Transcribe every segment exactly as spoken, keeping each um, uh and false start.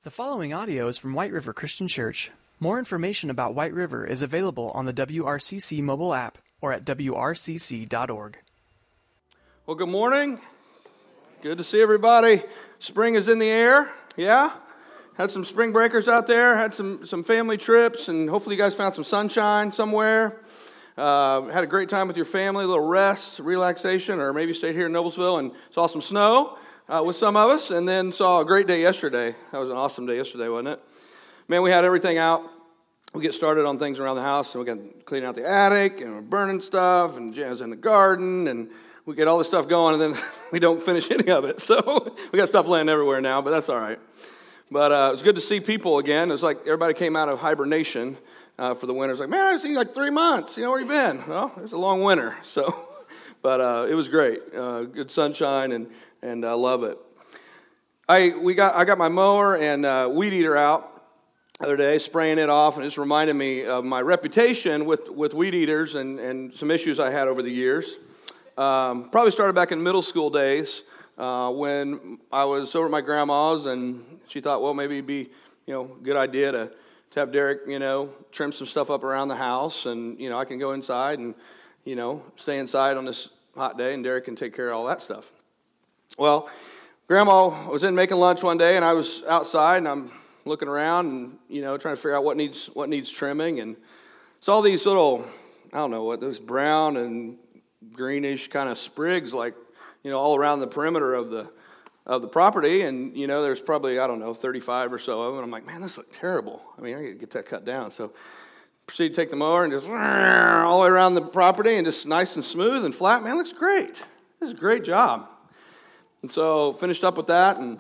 The following audio is from White River Christian Church. More information about White River is available on the W R C C mobile app or at W R C C dot org. Well, good morning. Good to see everybody. Spring is in the air, yeah? Had some spring breakers out there, had some, some family trips, and hopefully you guys found some sunshine somewhere. Uh, had a great time with your family, a little rest, relaxation, or maybe stayed here in Noblesville and saw some snow. Uh, with some of us, and then saw a great day yesterday. That was an awesome day yesterday, wasn't it? Man, we had everything out. We get started on things around the house, and we got cleaning out the attic, and we're burning stuff, and Jan's in the garden, and we get all this stuff going, and then we don't finish any of it. So we got stuff laying everywhere now, but that's all right. But uh, it was good to see people again. It was like everybody came out of hibernation uh, for the winter. It's like, man, I've seen you like three months. You know, where you been? Well, it's a long winter, so. But uh, it was great. Uh, good sunshine, and and I love it. I we got I got my mower and uh, weed eater out the other day, spraying it off, and it's reminded me of my reputation with, with weed eaters and, and some issues I had over the years. Um, probably started back in middle school days uh, when I was over at my grandma's, and she thought, well, maybe it'd be you know a good idea to, to have Derek you know trim some stuff up around the house, and you know I can go inside and you know stay inside on this hot day, and Derek can take care of all that stuff. Well, Grandma was in making lunch one day, and I was outside, and I'm looking around, and you know, trying to figure out what needs what needs trimming, and saw these little, I don't know what, those brown and greenish kind of sprigs, like you know, all around the perimeter of the of the property, and you know, there's probably I don't know, thirty-five or so of them. And I'm like, man, this looks terrible. I mean, I got to get that cut down. So, proceed to take the mower and just all the way around the property, and just nice and smooth and flat. Man, looks great. This is a great job. And so finished up with that and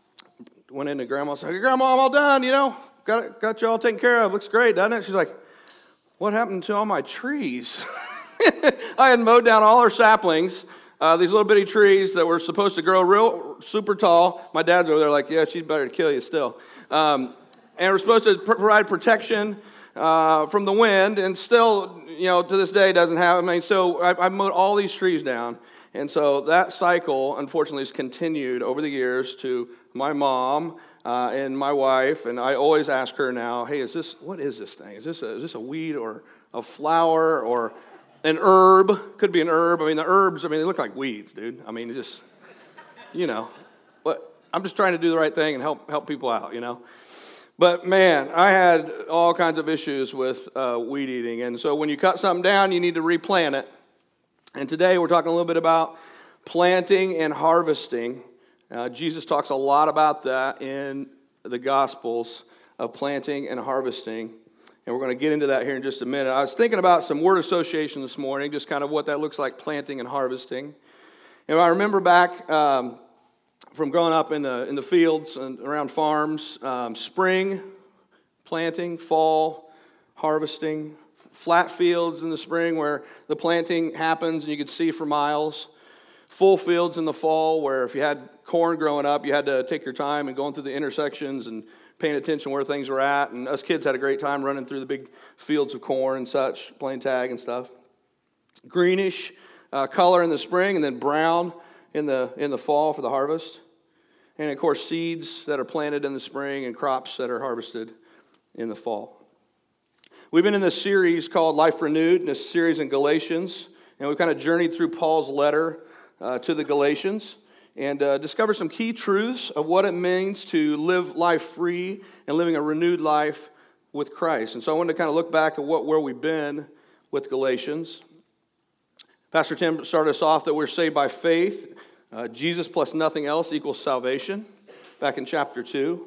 went into Grandma and said, hey, Grandma, I'm all done, you know. Got it, got you all taken care of. Looks great, doesn't it? She's like, what happened to all my trees? I had mowed down all our saplings, uh, these little bitty trees that were supposed to grow real super tall. My dad's over there like, yeah, she's better to kill you still. Um, and we're supposed to pr- provide protection uh, from the wind, and still, you know, to this day doesn't have, I mean, so I, I mowed all these trees down. And so that cycle, unfortunately, has continued over the years to my mom uh, and my wife. And I always ask her now, hey, is this, what is this thing? Is this a, is this a weed or a flower or an herb? Could be an herb. I mean, the herbs, I mean, they look like weeds, dude. I mean, it just, you know. But I'm just trying to do the right thing and help help people out, you know. But, man, I had all kinds of issues with uh, weed eating. And so when you cut something down, you need to replant it. And today we're talking a little bit about planting and harvesting. Uh, Jesus talks a lot about that in the Gospels of planting and harvesting. And we're going to get into that here in just a minute. I was thinking about some word association this morning, just kind of what that looks like, planting and harvesting. And I remember back um, from growing up in the in the fields and around farms, um, spring, planting, fall, harvesting. Flat fields in the spring where the planting happens and you could see for miles. Full fields in the fall where if you had corn growing up, you had to take your time and going through the intersections and paying attention where things were at. And us kids had a great time running through the big fields of corn and such, playing tag and stuff. Greenish uh, color in the spring, and then brown in the in the fall for the harvest. And of course, seeds that are planted in the spring and crops that are harvested in the fall. We've been in this series called Life Renewed, this series in Galatians, and we've kind of journeyed through Paul's letter uh, to the Galatians and uh, discovered some key truths of what it means to live life free and living a renewed life with Christ. And so I wanted to kind of look back at what where we've been with Galatians. Pastor Tim started us off that we're saved by faith. Uh, Jesus plus nothing else equals salvation, back in chapter two.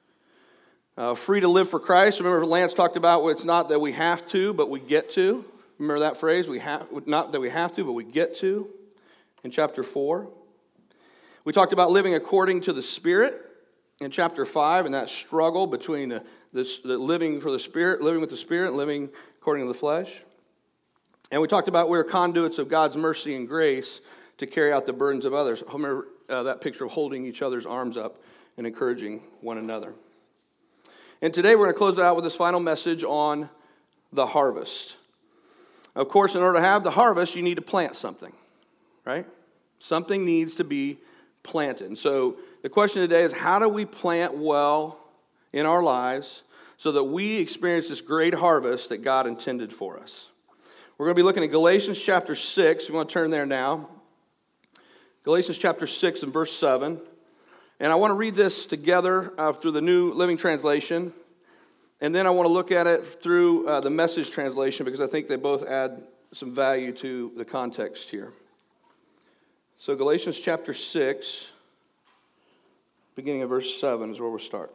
Uh, free to live for Christ. Remember, Lance talked about well, it's not that we have to, but we get to. Remember that phrase? We have not that we have to, but we get to. In chapter four, we talked about living according to the Spirit. In chapter five, and that struggle between the, the, the living for the Spirit, living with the Spirit, and living according to the flesh. And we talked about we're conduits of God's mercy and grace to carry out the burdens of others. Remember uh, that picture of holding each other's arms up and encouraging one another. And today we're going to close it out with this final message on the harvest. Of course, in order to have the harvest, you need to plant something, right? Something needs to be planted. And so the question today is, how do we plant well in our lives so that we experience this great harvest that God intended for us. We're going to be looking at Galatians chapter six. You want to turn there now. Galatians chapter six and verse seven. And I want to read this together uh, through the New Living Translation. And then I want to look at it through uh, the Message translation because I think they both add some value to the context here. So Galatians chapter six, beginning of verse seven is where we'll start.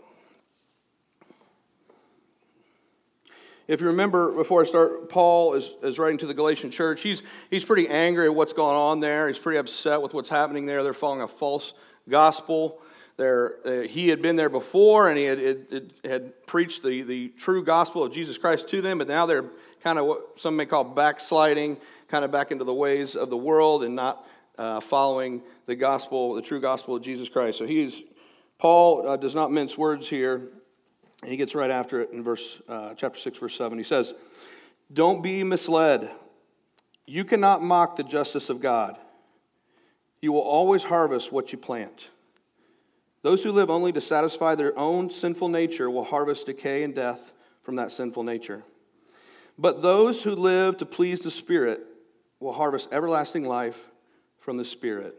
If you remember, before I start, Paul is, is writing to the Galatian church. He's, he's pretty angry at what's going on there. He's pretty upset with what's happening there. They're following a false gospel. There, uh, he had been there before, and he had, it, it had preached the, the true gospel of Jesus Christ to them, but now they're kind of what some may call backsliding, kind of back into the ways of the world and not uh, following the gospel, the true gospel of Jesus Christ. So he's Paul uh, does not mince words here. He gets right after it in verse uh, chapter six, verse seven. He says, "Don't be misled. You cannot mock the justice of God. You will always harvest what you plant. Those who live only to satisfy their own sinful nature will harvest decay and death from that sinful nature. But those who live to please the Spirit will harvest everlasting life from the Spirit.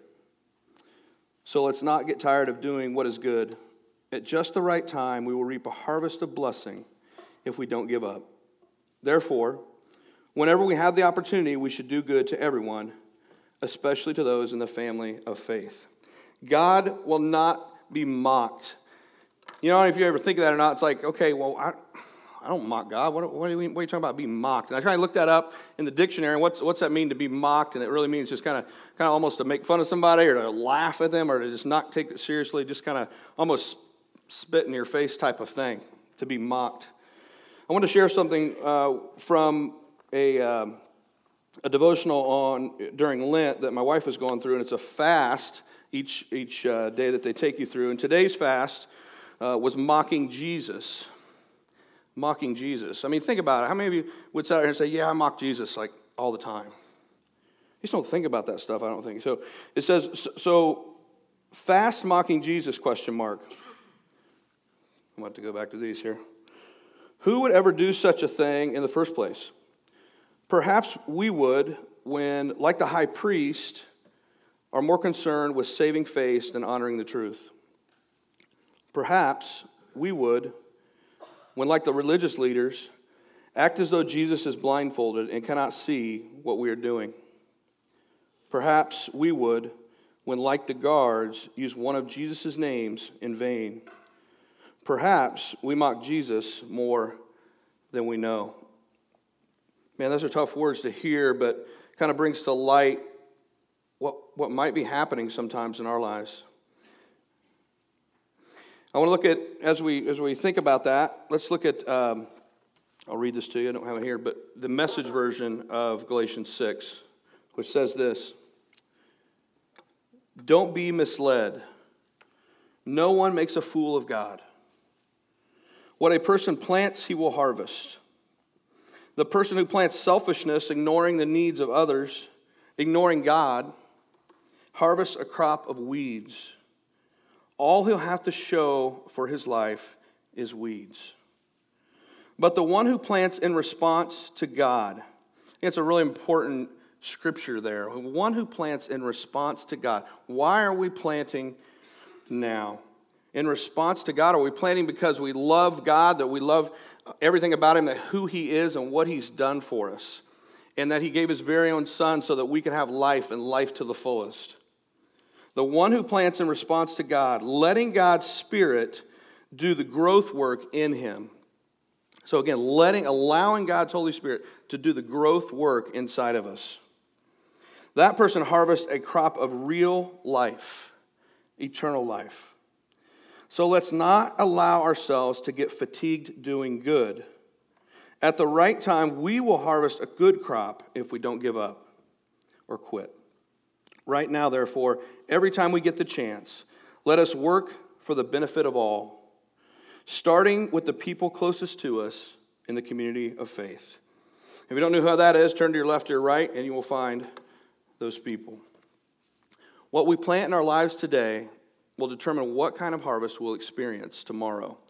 So let's not get tired of doing what is good. At just the right time, we will reap a harvest of blessing if we don't give up. Therefore, whenever we have the opportunity, we should do good to everyone, especially to those in the family of faith. God will not be mocked." You know, if you ever think of that or not, it's like, okay, well, I, I don't mock God. What, what, are you, what are you talking about being mocked? And I try to look that up in the dictionary. And what's what's that mean to be mocked? And it really means just kind of kind of almost to make fun of somebody or to laugh at them or to just not take it seriously, just kind of almost spit in your face type of thing, to be mocked. I want to share something uh, from a um, a devotional on during Lent that my wife is going through, and it's a fast each each uh, day that they take you through. And today's fast uh, was mocking Jesus. Mocking Jesus. I mean, think about it. How many of you would sit out here and say, "Yeah, I mock Jesus like all the time"? You just don't think about that stuff, I don't think. So it says, so, so fast mocking Jesus, question mark. I'm about to go back to these here. Who would ever do such a thing in the first place? Perhaps we would when, like the high priest, are more concerned with saving face than honoring the truth. Perhaps we would when, like the religious leaders, act as though Jesus is blindfolded and cannot see what we are doing. Perhaps we would when, like the guards, use one of Jesus' names in vain. Perhaps we mock Jesus more than we know. Man, those are tough words to hear, but kind of brings to light what, what might be happening sometimes in our lives. I want to look at, as we as we think about that, let's look at, um, I'll read this to you, I don't have it here, but the Message version of Galatians six, which says this: "Don't be misled. No one makes a fool of God. What a person plants, he will harvest. The person who plants selfishness, ignoring the needs of others, ignoring God, harvests a crop of weeds. All he'll have to show for his life is weeds. But the one who plants in response to God," I think it's a really important scripture there. One who plants in response to God. Why are we planting now? In response to God? Are we planting because we love God, that we love everything about Him, that who He is and what He's done for us, and that He gave His very own Son so that we can have life and life to the fullest? The one who plants in response to God, letting God's Spirit do the growth work in him. So again, letting, allowing God's Holy Spirit to do the growth work inside of us. That person harvests a crop of real life, eternal life. So let's not allow ourselves to get fatigued doing good. At the right time, we will harvest a good crop if we don't give up or quit. Right now, therefore, every time we get the chance, let us work for the benefit of all, starting with the people closest to us in the community of faith. If you don't know who that is, turn to your left or your right, and you will find those people. What we plant in our lives today will determine what kind of harvest we'll experience tomorrow.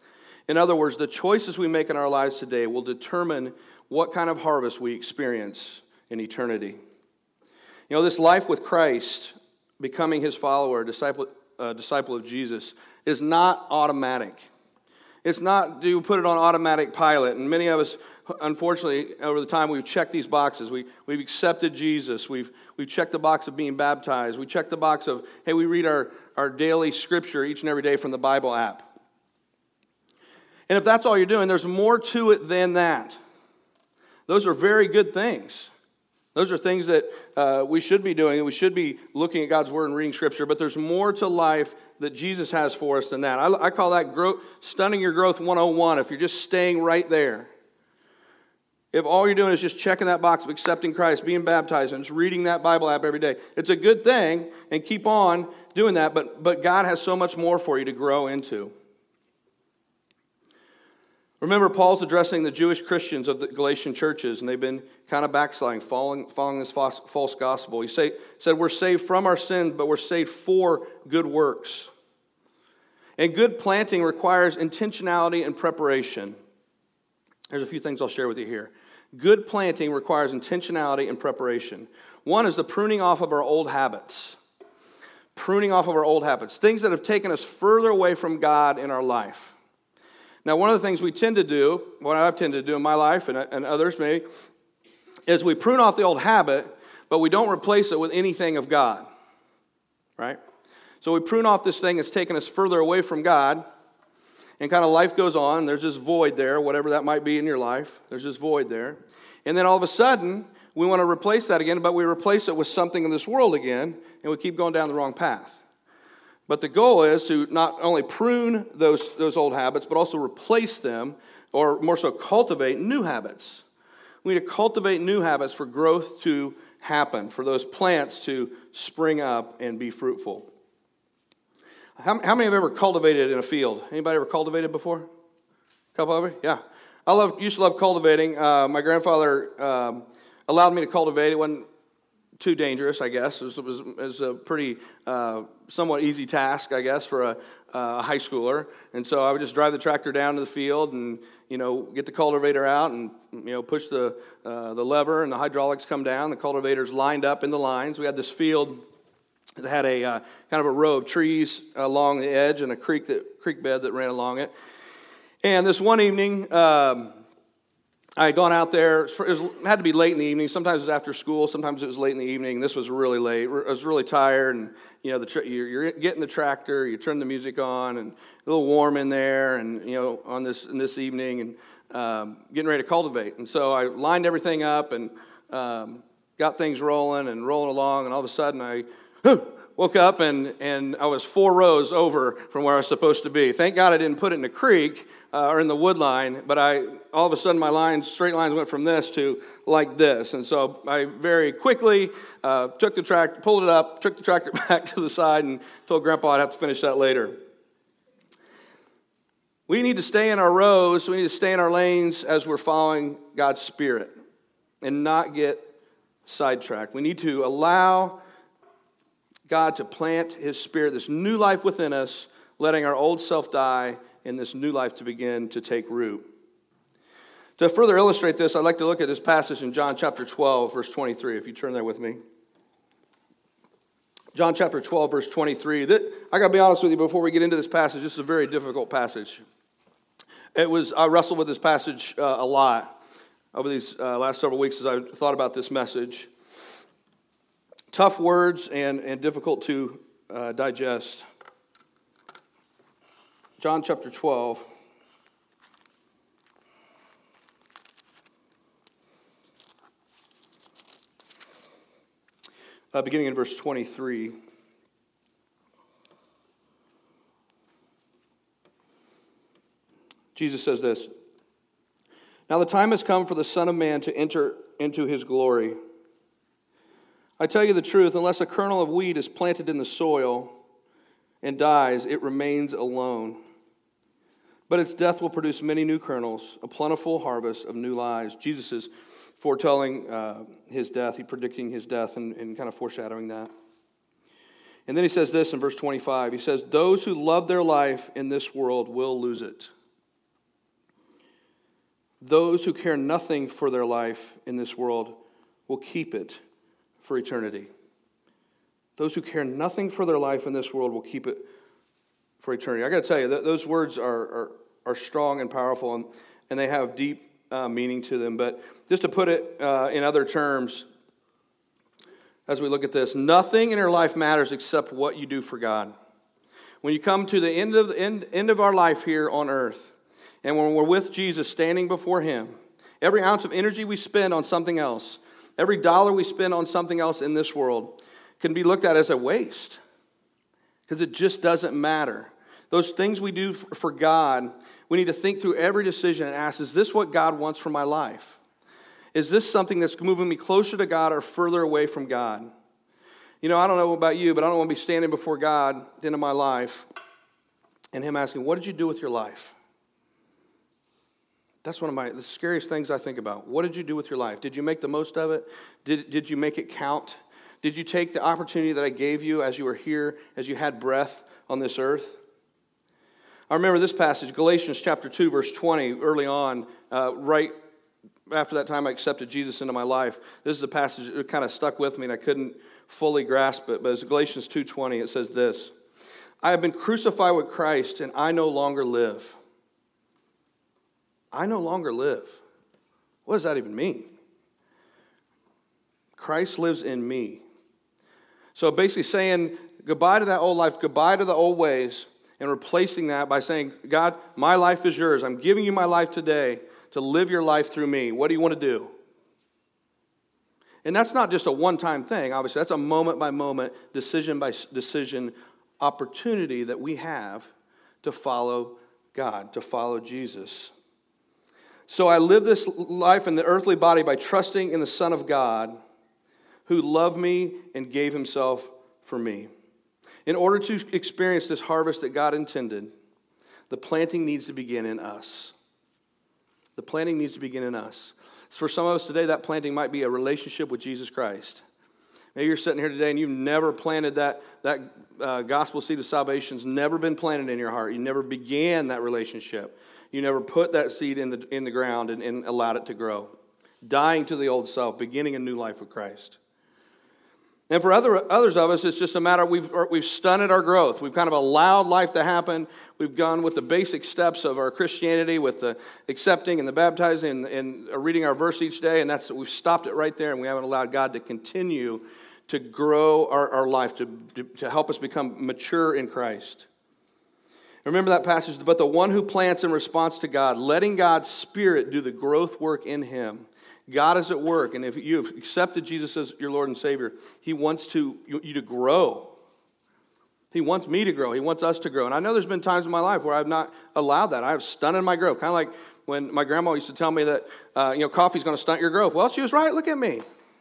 In other words, the choices we make in our lives today will determine what kind of harvest we experience in eternity. You know, this life with Christ, becoming his follower, disciple, uh, disciple of Jesus, is not automatic. It's not, do you put it on automatic pilot? And many of us, unfortunately, over the time, we've checked these boxes. We, we've accepted Jesus. We've, we've checked the box of being baptized. We checked the box of, hey, we read our, our daily scripture each and every day from the Bible app. And if that's all you're doing, there's more to it than that. Those are very good things. Those are things that uh, we should be doing. We should be looking at God's Word and reading Scripture. But there's more to life that Jesus has for us than that. I, I call that growth, stunning your growth one oh one, if you're just staying right there. If all you're doing is just checking that box of accepting Christ, being baptized, and just reading that Bible app every day, it's a good thing, and keep on doing that. But, but God has so much more for you to grow into. Remember, Paul's addressing the Jewish Christians of the Galatian churches, and they've been kind of backsliding, following, following this false, false gospel. He say, said, we're saved from our sins, but we're saved for good works. And good planting requires intentionality and preparation. There's a few things I'll share with you here. Good planting requires intentionality and preparation. One is the pruning off of our old habits. Pruning off of our old habits. Things that have taken us further away from God in our life. Now, one of the things we tend to do, what I've tended to do in my life, and, and others maybe, is we prune off the old habit, but we don't replace it with anything of God, right? So we prune off this thing that's taken us further away from God, and kind of life goes on. There's this void there, whatever that might be in your life. There's this void there. And then all of a sudden, we want to replace that again, but we replace it with something in this world again, and we keep going down the wrong path. But the goal is to not only prune those, those old habits, but also replace them, or more so cultivate new habits. We need to cultivate new habits for growth to happen, for those plants to spring up and be fruitful. How, how many have ever cultivated in a field? Anybody ever cultivated before? A couple of you? Yeah. I love, used to love cultivating. Uh, my grandfather um, allowed me to cultivate. It wasn't too dangerous, I guess. It was, it was, it was a pretty uh, somewhat easy task, I guess, for a, a high schooler. And so I would just drive the tractor down to the field and, you know, get the cultivator out and, you know, push the uh, the lever, and the hydraulics come down. The cultivator's lined up in the lines. We had this field that had a uh, kind of a row of trees along the edge and a creek that creek bed that ran along it. And this one evening, um, I had gone out there. It, was, it had to be late in the evening. Sometimes it was after school. Sometimes it was late in the evening. This was really late. I was really tired, and you know, the tra- you're, you're getting the tractor. You turn the music on, and a little warm in there, and you know, on this in this evening, and um, getting ready to cultivate. And so I lined everything up and um, got things rolling and rolling along. And all of a sudden, I woke up, and and I was four rows over from where I was supposed to be. Thank God I didn't put it in a creek. Uh, or in the wood line, but I all of a sudden my lines, straight lines went from this to like this, and so I very quickly uh, took the tractor, pulled it up, took the tractor back to the side, and told Grandpa I'd have to finish that later. We need to stay in our rows, we need to stay in our lanes as we're following God's Spirit, and not get sidetracked. We need to allow God to plant His Spirit, this new life within us, letting our old self die, and this new life to begin to take root. To further illustrate this, I'd like to look at this passage in John chapter twelve, verse twenty-three, if you turn there with me. John chapter twelve, verse twenty-three. That, I got to be honest with you, before we get into this passage, this is a very difficult passage. It was, I wrestled with this passage uh, a lot over these uh, last several weeks as I thought about this message. Tough words and, and difficult to uh, digest. John chapter twelve. Uh, beginning in verse twenty-three. Jesus says this, "Now the time has come for the Son of Man to enter into His glory. I tell you the truth, unless a kernel of wheat is planted in the soil and dies, it remains alone. But its death will produce many new kernels, a plentiful harvest of new lives." Jesus is foretelling uh, His death. He's predicting His death and, and kind of foreshadowing that. And then He says this in verse twenty-five. He says, "Those who love their life in this world will lose it. Those who care nothing for their life in this world will keep it for eternity. Those who care nothing for their life in this world will keep it for eternity. I got to tell you, that those words are, are, are strong and powerful, and, and they have deep uh, meaning to them. But just to put it uh, in other terms, as we look at this, nothing in your life matters except what you do for God. When you come to the end of the end, end of our life here on earth, and when we're with Jesus standing before Him, every ounce of energy we spend on something else, every dollar we spend on something else in this world can be looked at as a waste, because it just doesn't matter. Those things we do for God, we need to think through every decision and ask, is this what God wants for my life? Is this something that's moving me closer to God or further away from God? You know, I don't know about you, but I don't want to be standing before God at the end of my life and Him asking, what did you do with your life? That's one of my the scariest things I think about. What did you do with your life? Did you make the most of it? Did, did you make it count? Did you take the opportunity that I gave you as you were here, as you had breath on this earth? I remember this passage, Galatians chapter two, verse twenty, early on, uh, right after that time I accepted Jesus into my life. This is a passage that kind of stuck with me and I couldn't fully grasp it, but it's Galatians two twenty. It says this, I have been crucified with Christ and I no longer live. I no longer live. What does that even mean? Christ lives in me. So basically saying goodbye to that old life, goodbye to the old ways, and replacing that by saying, God, my life is yours. I'm giving you my life today to live your life through me. What do you want to do? And that's not just a one-time thing, obviously. That's a moment-by-moment, decision-by-decision opportunity that we have to follow God, to follow Jesus. So I live this life in the earthly body by trusting in the Son of God who loved me and gave Himself for me. In order to experience this harvest that God intended, the planting needs to begin in us. The planting needs to begin in us. For some of us today, that planting might be a relationship with Jesus Christ. Maybe you're sitting here today and you've never planted that, that uh, gospel seed of salvation's never been planted in your heart. You never began that relationship. You never put that seed in the in the ground and, and allowed it to grow. Dying to the old self, beginning a new life with Christ. And for other others of us, it's just a matter of we've, we've stunted our growth. We've kind of allowed life to happen. We've gone with the basic steps of our Christianity, with the accepting and the baptizing and, and reading our verse each day, and that's we've stopped it right there, and we haven't allowed God to continue to grow our, our life, to, to help us become mature in Christ. Remember that passage, but the one who plants in response to God, letting God's Spirit do the growth work in him. God is at work, and if you've accepted Jesus as your Lord and Savior, He wants to you to grow. He wants me to grow. He wants us to grow. And I know there's been times in my life where I've not allowed that. I have stunted my growth. Kind of like when my grandma used to tell me that, uh, you know, coffee's going to stunt your growth. Well, she was right. Look at me.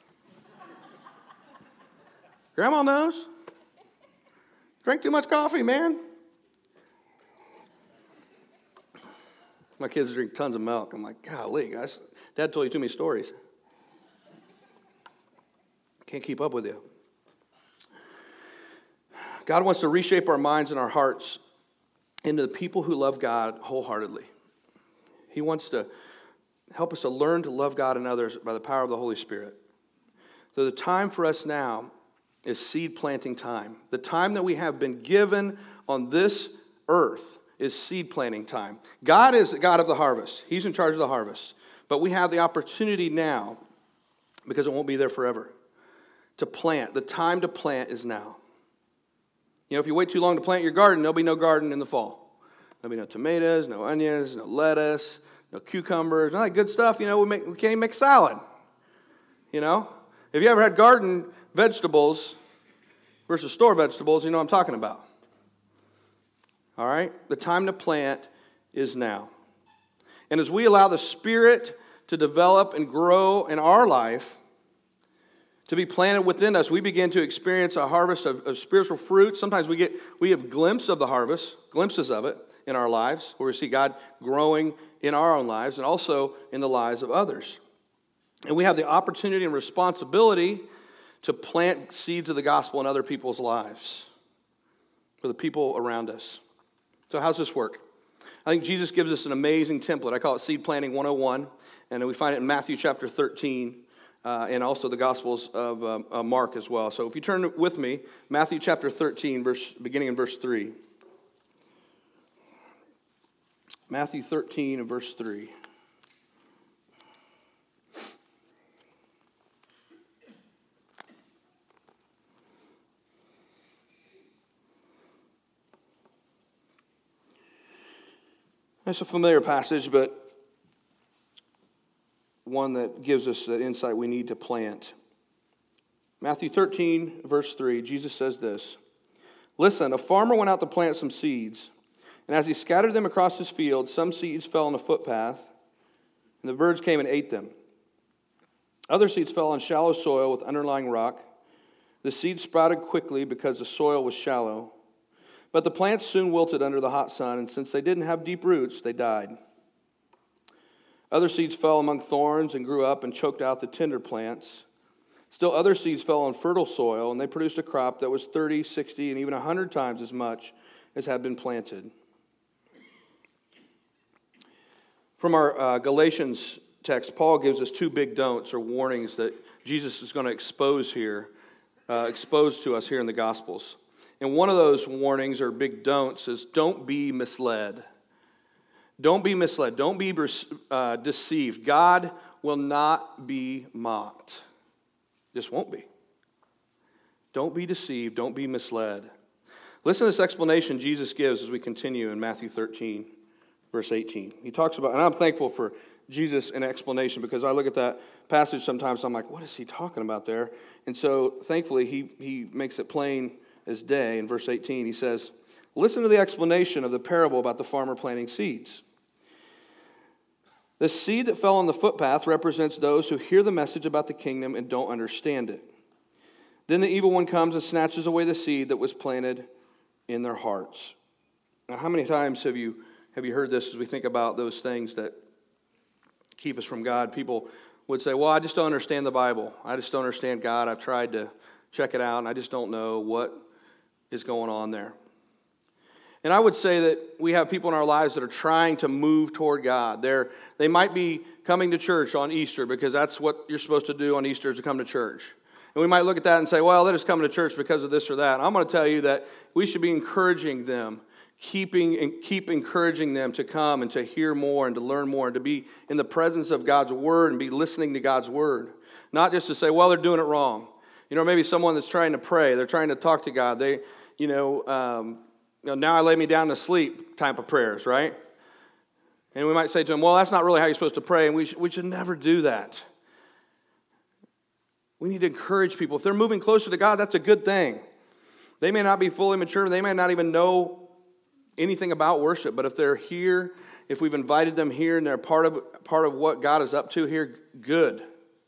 Grandma knows. Drink too much coffee, man. My kids drink tons of milk. I'm like, golly, guys. Dad told you too many stories. Can't keep up with you. God wants to reshape our minds and our hearts into the people who love God wholeheartedly. He wants to help us to learn to love God and others by the power of the Holy Spirit. So the time for us now is seed planting time. The time that we have been given on this earth is seed planting time. God is the God of the harvest. He's in charge of the harvest. But we have the opportunity now, because it won't be there forever, to plant. The time to plant is now. You know, if you wait too long to plant your garden, there'll be no garden in the fall. There'll be no tomatoes, no onions, no lettuce, no cucumbers, all that good stuff. You know, we, make, we can't even make salad. You know? If you ever had garden vegetables versus store vegetables, you know what I'm talking about. All right? The time to plant is now. And as we allow the Spirit to develop and grow in our life, to be planted within us, we begin to experience a harvest of, of spiritual fruit. Sometimes we get we have glimpses of the harvest, glimpses of it in our lives, where we see God growing in our own lives and also in the lives of others. And we have the opportunity and responsibility to plant seeds of the gospel in other people's lives, for the people around us. So how's this work? I think Jesus gives us an amazing template. I call it Seed Planting one oh one, and we find it in Matthew chapter thirteen, uh, and also the Gospels of um, uh, Mark as well. So if you turn with me, Matthew chapter thirteen, verse beginning in verse three. Matthew thirteen and verse three. It's a familiar passage, but one that gives us that insight we need to plant. Matthew thirteen, verse three, Jesus says this, "Listen, a farmer went out to plant some seeds, and as he scattered them across his field, some seeds fell on a footpath, and the birds came and ate them. Other seeds fell on shallow soil with underlying rock. The seeds sprouted quickly because the soil was shallow. But the plants soon wilted under the hot sun, and since they didn't have deep roots, they died. Other seeds fell among thorns and grew up and choked out the tender plants. Still other seeds fell on fertile soil, and they produced a crop that was thirty, sixty, and even one hundred times as much as had been planted." From our uh, Galatians text, Paul gives us two big don'ts or warnings that Jesus is going to expose here, uh, expose to us here in the Gospels. And one of those warnings or big don'ts is don't be misled. Don't be misled. Don't be uh, deceived. God will not be mocked. Just won't be. Don't be deceived. Don't be misled. Listen to this explanation Jesus gives as we continue in Matthew thirteen, verse eighteen. He talks about, and I'm thankful for Jesus in explanation because I look at that passage sometimes, I'm like, what is he talking about there? And so thankfully he, he makes it plain as day. In verse eighteen, he says, "Listen to the explanation of the parable about the farmer planting seeds. The seed that fell on the footpath represents those who hear the message about the kingdom and don't understand it. Then the evil one comes and snatches away the seed that was planted in their hearts." Now, how many times have you have you heard this as we think about those things that keep us from God? People would say, "Well, I just don't understand the Bible. I just don't understand God. I've tried to check it out, and I just don't know what is going on there." And I would say that we have people in our lives that are trying to move toward God. They're, they might be coming to church on Easter because that's what you're supposed to do on Easter is to come to church. And we might look at that and say, well, they're just coming to church because of this or that. And I'm going to tell you that we should be encouraging them, keeping and keep encouraging them to come and to hear more and to learn more and to be in the presence of God's Word and be listening to God's Word. Not just to say, well, they're doing it wrong. You know, maybe someone that's trying to pray, they're trying to talk to God. They, you know, um, you know, now I lay me down to sleep type of prayers, right? And we might say to them, well, that's not really how you're supposed to pray, and we should, we should never do that. We need to encourage people. If they're moving closer to God, that's a good thing. They may not be fully mature. They may not even know anything about worship, but if they're here, if we've invited them here and they're part of, part of what God is up to here, good.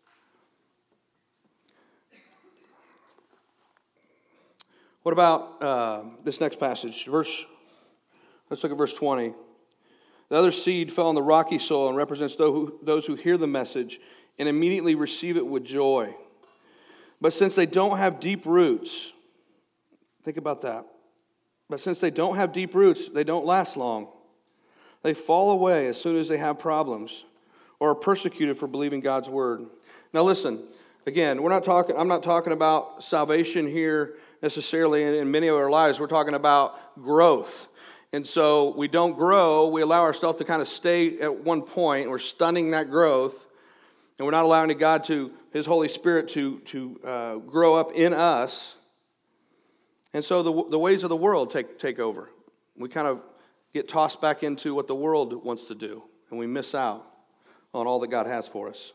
What about uh, this next passage? Verse. Let's look at verse twenty. "The other seed fell on the rocky soil and represents those who, those who hear the message and immediately receive it with joy. But since they don't have deep roots," think about that. "But since they don't have deep roots, they don't last long. They fall away as soon as they have problems or are persecuted for believing God's word." Now listen, again, we're not talking. I'm not talking about salvation here necessarily in, in many of our lives. We're talking about growth. And so we don't grow. We allow ourselves to kind of stay at one point. We're stunning that growth. And we're not allowing God to, His Holy Spirit to, to uh, grow up in us. And so the, the ways of the world take, take over. We kind of get tossed back into what the world wants to do. And we miss out on all that God has for us.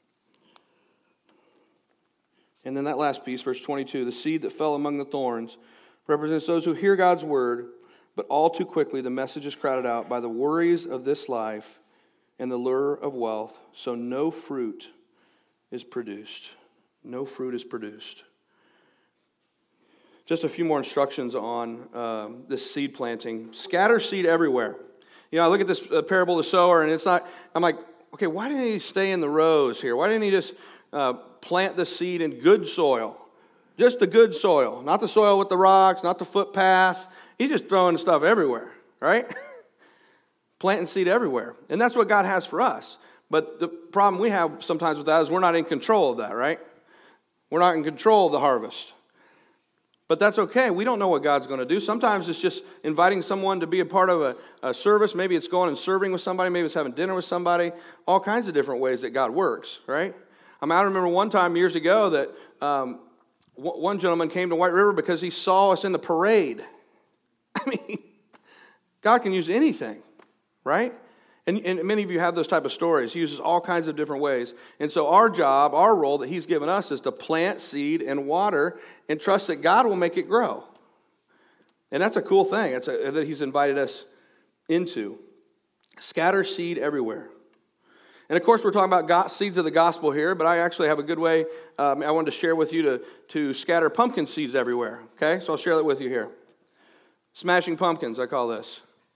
And then that last piece, verse twenty-two, "The seed that fell among the thorns represents those who hear God's word, but all too quickly the message is crowded out by the worries of this life and the lure of wealth, so no fruit is produced." No fruit is produced. Just a few more instructions on uh, this seed planting. Scatter seed everywhere. You know, I look at this uh, parable of the sower, and it's not, I'm like, okay, why didn't he stay in the rows here? Why didn't he just uh, plant the seed in good soil? Just the good soil, not the soil with the rocks, not the footpath. He's just throwing stuff everywhere, right? planting seed everywhere. And that's what God has for us. But the problem we have sometimes with that is we're not in control of that, right? We're not in control of the harvest. But that's okay. We don't know what God's going to do. Sometimes it's just inviting someone to be a part of a, a service. Maybe it's going and serving with somebody. Maybe it's having dinner with somebody. All kinds of different ways that God works, right? I mean, I remember one time years ago that um, w- one gentleman came to White River because he saw us in the parade. I mean, God can use anything, right? And, and many of you have those type of stories. He uses all kinds of different ways. And so our job, our role that he's given us is to plant seed and water and trust that God will make it grow. And that's a cool thing it's a, that he's invited us into. Scatter seed everywhere. And of course, we're talking about God, seeds of the gospel here, but I actually have a good way um, I wanted to share with you to, to scatter pumpkin seeds everywhere. Okay, so I'll share that with you here. Smashing pumpkins, I call this.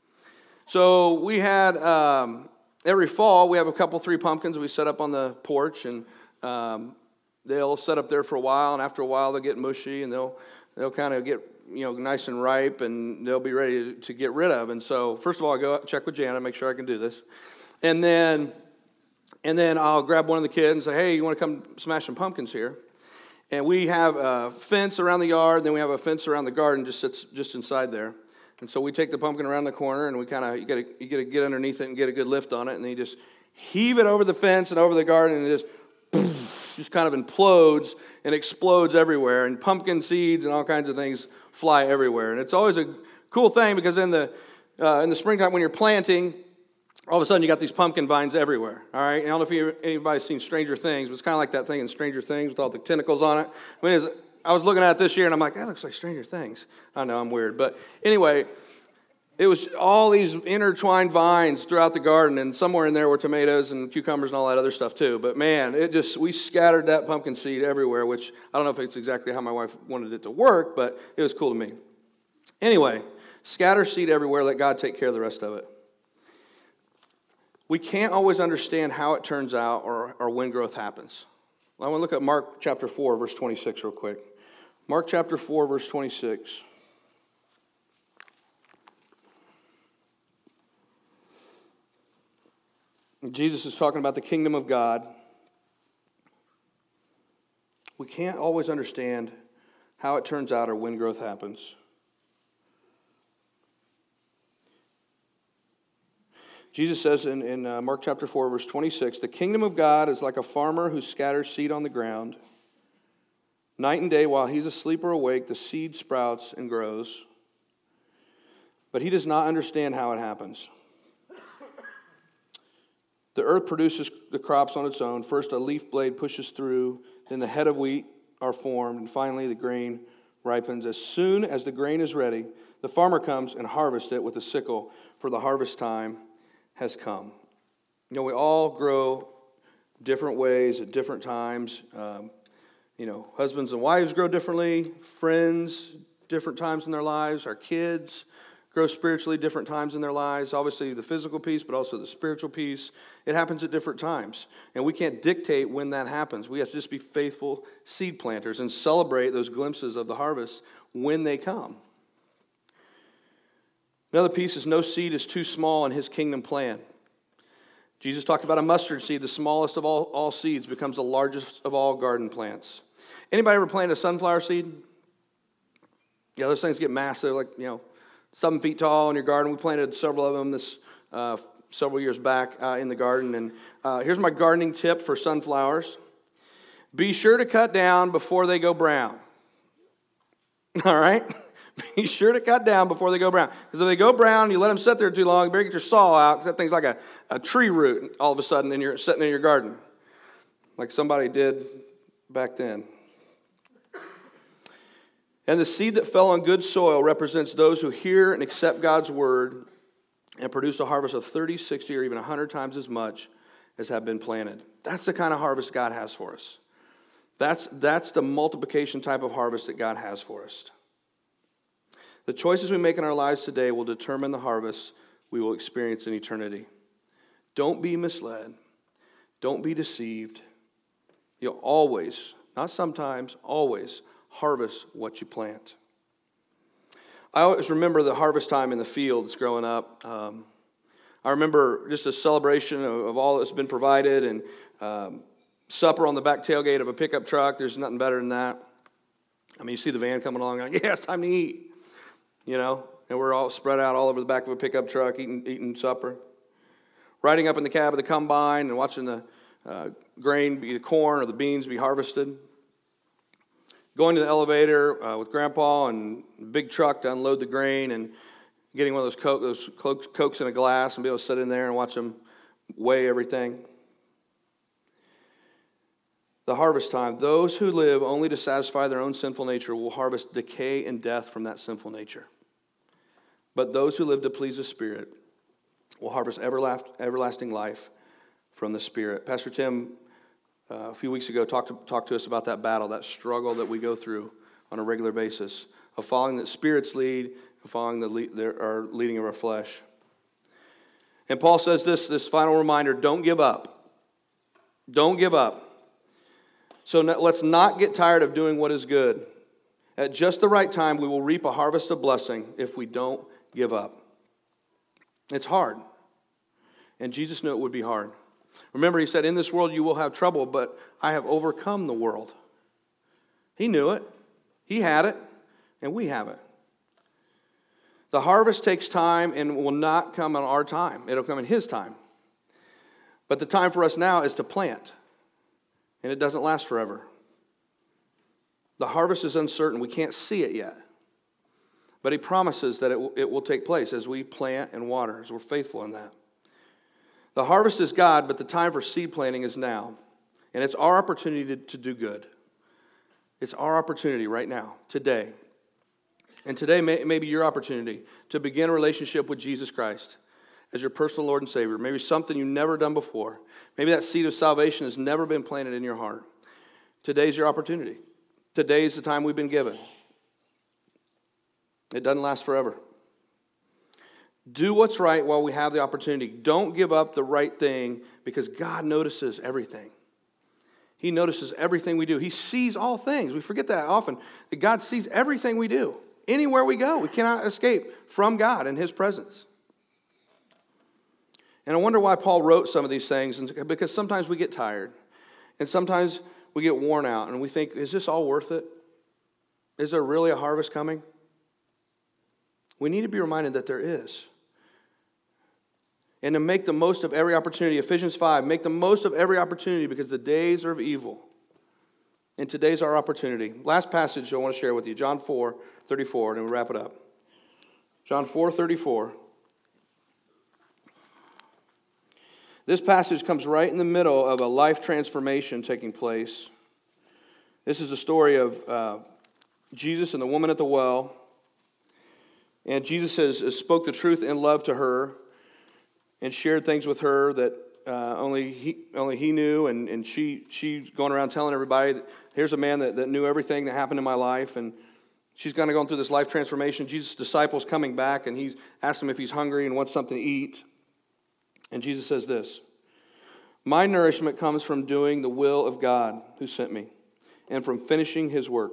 So we had, um, every fall, we have a couple, three pumpkins we set up on the porch, and um, they'll set up there for a while, and after a while they'll get mushy, and they'll they'll kind of get, you know, nice and ripe, and they'll be ready to, to get rid of. And so first of all, I go out, check with Jana, make sure I can do this. And then, and then I'll grab one of the kids and say, hey, you want to come smash some pumpkins here? And we have a fence around the yard, and then we have a fence around the garden just sits just inside there. And so we take the pumpkin around the corner, and we kind of, you got to you got to get underneath it and get a good lift on it, and then you just heave it over the fence and over the garden, and it just, just kind of implodes and explodes everywhere, and pumpkin seeds and all kinds of things fly everywhere. And it's always a cool thing because in the uh, in the springtime when you're planting, all of a sudden you got these pumpkin vines everywhere. All right, I don't know if you, anybody's seen Stranger Things, but it's kind of like that thing in Stranger Things with all the tentacles on it. I mean, it's, I was looking at it this year, and I'm like, that looks like Stranger Things. I know, I'm weird. But anyway, it was all these intertwined vines throughout the garden, and somewhere in there were tomatoes and cucumbers and all that other stuff too. But man, it just, we scattered that pumpkin seed everywhere, which I don't know if it's exactly how my wife wanted it to work, but it was cool to me. Anyway, scatter seed everywhere, let God take care of the rest of it. We can't always understand how it turns out or, or when growth happens. I want to look at Mark chapter four, verse twenty-six real quick. Mark chapter four, verse twenty-six. Jesus is talking about the kingdom of God. We can't always understand how it turns out or when growth happens. Jesus says in, in uh, Mark chapter four, verse twenty-six, the kingdom of God is like a farmer who scatters seed on the ground. Night and day, while he's asleep or awake, the seed sprouts and grows. But he does not understand how it happens. The earth produces the crops on its own. First, a leaf blade pushes through, then the head of wheat are formed, and finally the grain ripens. As soon as the grain is ready, the farmer comes and harvests it with a sickle, for the harvest time has come. You know, we all grow different ways at different times. Um, you know, husbands and wives grow differently, friends, different times in their lives, our kids grow spiritually different times in their lives. Obviously the physical piece, but also the spiritual piece. It happens at different times. And we can't dictate when that happens. We have to just be faithful seed planters and celebrate those glimpses of the harvest when they come. Another piece is no seed is too small in his kingdom plan. Jesus talked about a mustard seed, the smallest of all, all seeds, becomes the largest of all garden plants. Anybody ever planted a sunflower seed? Yeah, those things get massive, like, you know, seven feet tall in your garden. We planted several of them this uh, several years back uh, in the garden. And uh, here's my gardening tip for sunflowers. Be sure to cut down before they go brown. All right? Be sure to cut down before they go brown. Because if they go brown, you let them sit there too long, you better get your saw out, because that thing's like a, a tree root all of a sudden in your, sitting in your garden. Like somebody did back then. And the seed that fell on good soil represents those who hear and accept God's word and produce a harvest of thirty, sixty, or even one hundred times as much as have been planted. That's the kind of harvest God has for us. That's, that's the multiplication type of harvest that God has for us. The choices we make in our lives today will determine the harvest we will experience in eternity. Don't be misled. Don't be deceived. You'll always, not sometimes, always harvest what you plant. I always remember the harvest time in the fields growing up. Um, I remember just a celebration of, of all that's been provided, and um, supper on the back tailgate of a pickup truck. There's nothing better than that. I mean, you see the van coming along, like, yeah, it's time to eat, you know, and we're all spread out all over the back of a pickup truck eating, eating supper. Riding up in the cab of the combine and watching the uh, grain, be the corn or the beans be harvested. Going to the elevator uh, with Grandpa and big truck to unload the grain, and getting one of those, Coke, those Cokes in a glass and be able to sit in there and watch them weigh everything. The harvest time. Those who live only to satisfy their own sinful nature will harvest decay and death from that sinful nature. But those who live to please the Spirit will harvest everlasting life from the Spirit. Pastor Tim, uh, a few weeks ago, talked to, talked to us about that battle, that struggle that we go through on a regular basis of following the Spirit's lead and following the lead, their, our leading of our flesh. And Paul says this, this final reminder, don't give up. Don't give up. So let's not get tired of doing what is good. At just the right time, we will reap a harvest of blessing if we don't give up. It's hard. And Jesus knew it would be hard. Remember, he said, in this world you will have trouble, but I have overcome the world. He knew it. He had it. And we have it. The harvest takes time and will not come on our time. It'll come in his time. But the time for us now is to plant. And it doesn't last forever. The harvest is uncertain. We can't see it yet. But he promises that it will, it will take place as we plant and water, as we're faithful in that. The harvest is God, but the time for seed planting is now. And it's our opportunity to, to do good. It's our opportunity right now, today. And today may, may be your opportunity to begin a relationship with Jesus Christ as your personal Lord and Savior. Maybe something you've never done before. Maybe that seed of salvation has never been planted in your heart. Today's your opportunity. Today's the time we've been given. It doesn't last forever. Do what's right while we have the opportunity. Don't give up the right thing, because God notices everything. He notices everything we do. He sees all things. We forget that often. That God sees everything we do. Anywhere we go, we cannot escape from God and his presence. And I wonder why Paul wrote some of these things, because sometimes we get tired. And sometimes we get worn out and we think, is this all worth it? Is there really a harvest coming? We need to be reminded that there is. And to make the most of every opportunity. Ephesians five, make the most of every opportunity because the days are of evil. And today's our opportunity. Last passage I want to share with you, John four thirty-four, and we'll wrap it up. John four thirty-four. This passage comes right in the middle of a life transformation taking place. This is the story of uh, Jesus and the woman at the well. And Jesus has, has spoke the truth in love to her and shared things with her that uh, only he only he knew. And, and she she's going around telling everybody, that here's a man that, that knew everything that happened in my life. And she's kind of going through this life transformation. Jesus' disciples coming back, and he's asked him if he's hungry and wants something to eat. And Jesus says this, my nourishment comes from doing the will of God who sent me and from finishing his work.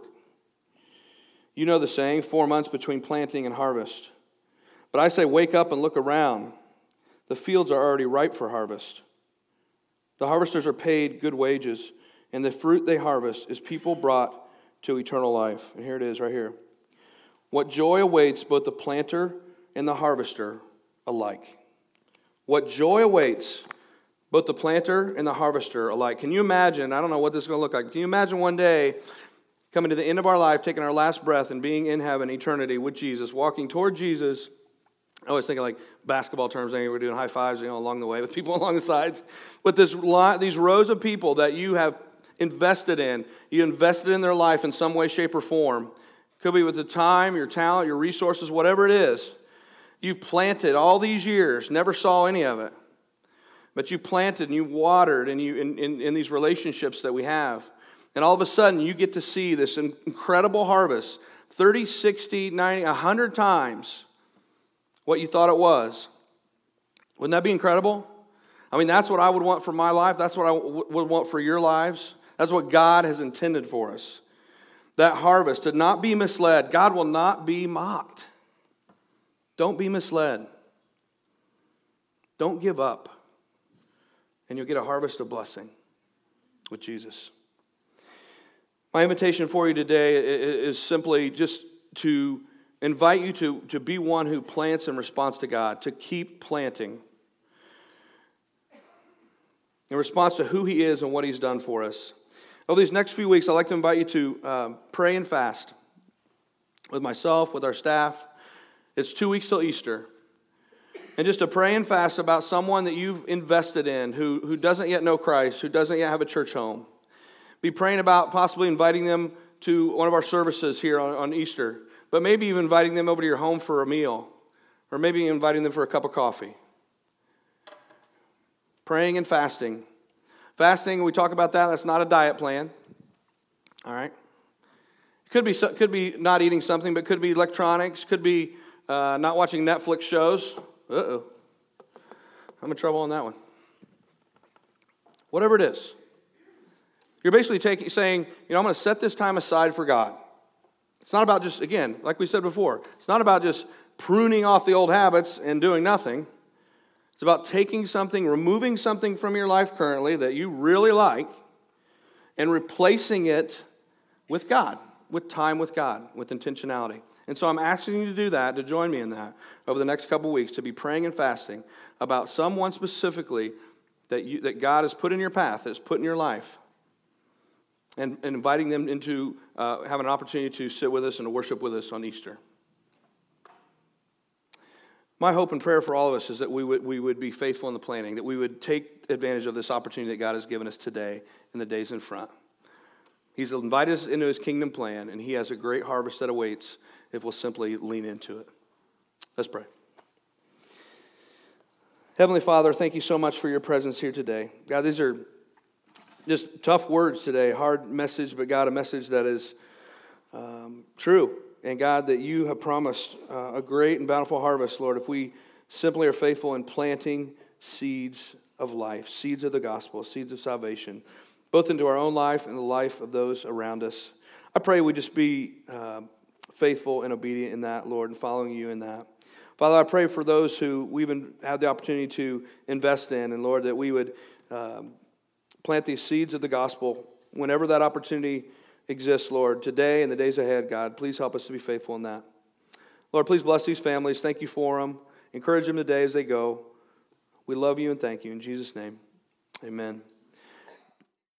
You know the saying, four months between planting and harvest. But I say, wake up and look around. The fields are already ripe for harvest. The harvesters are paid good wages, and the fruit they harvest is people brought to eternal life. And here it is right here. What joy awaits both the planter and the harvester alike. What joy awaits both the planter and the harvester alike. Can you imagine, I don't know what this is going to look like, can you imagine one day coming to the end of our life, taking our last breath and being in heaven, eternity with Jesus, walking toward Jesus? I was thinking like basketball terms, we're doing high fives, you know, along the way with people along the sides. But this line, these rows of people that you have invested in, you invested in their life in some way, shape, or form. Could be with the time, your talent, your resources, whatever it is. You've planted all these years, never saw any of it. But you planted and you watered and you in, in, in these relationships that we have. And all of a sudden you get to see this incredible harvest, thirty, sixty, ninety, one hundred times what you thought it was. Wouldn't that be incredible? I mean, that's what I would want for my life. That's what I w- would want for your lives. That's what God has intended for us. That harvest, to not be misled. God will not be mocked. Don't be misled. Don't give up, and you'll get a harvest of blessing with Jesus. My invitation for you today is simply just to invite you to, to be one who plants in response to God, to keep planting in response to who He is and what He's done for us. Over these next few weeks, I'd like to invite you to um, pray and fast with myself, with our staff. It's two weeks till Easter. And just to pray and fast about someone that you've invested in who, who doesn't yet know Christ, who doesn't yet have a church home. Be praying about possibly inviting them to one of our services here on, on Easter, but maybe even inviting them over to your home for a meal, or maybe inviting them for a cup of coffee. Praying and fasting. Fasting, we talk about that, that's not a diet plan. All right? Could be, could be not eating something, but could be electronics, could be uh, not watching Netflix shows. Uh-oh. I'm in trouble on that one. Whatever it is. You're basically taking, saying, you know, I'm going to set this time aside for God. It's not about just, again, like we said before, it's not about just pruning off the old habits and doing nothing. It's about taking something, removing something from your life currently that you really like, and replacing it with God, with time with God, with intentionality. And so I'm asking you to do that, to join me in that over the next couple of weeks, to be praying and fasting about someone specifically that you, that God has put in your path, that's put in your life, and, and inviting them into uh, having an opportunity to sit with us and to worship with us on Easter. My hope and prayer for all of us is that we would, we would be faithful in the planning, that we would take advantage of this opportunity that God has given us today in the days in front. He's invited us into His kingdom plan, and He has a great harvest that awaits if we'll simply lean into it. Let's pray. Heavenly Father, thank you so much for your presence here today. God, these are just tough words today, hard message, but God, a message that is um, true. And God, that you have promised uh, a great and bountiful harvest, Lord, if we simply are faithful in planting seeds of life, seeds of the gospel, seeds of salvation, both into our own life and the life of those around us. I pray we just be uh, faithful and obedient in that, Lord, and following you in that. Father, I pray for those who we've had the opportunity to invest in, and Lord, that we would um, plant these seeds of the gospel whenever that opportunity exists, Lord, today and the days ahead, God. Please help us to be faithful in that. Lord, please bless these families. Thank you for them. Encourage them today as they go. We love you and thank you. In Jesus' name, amen.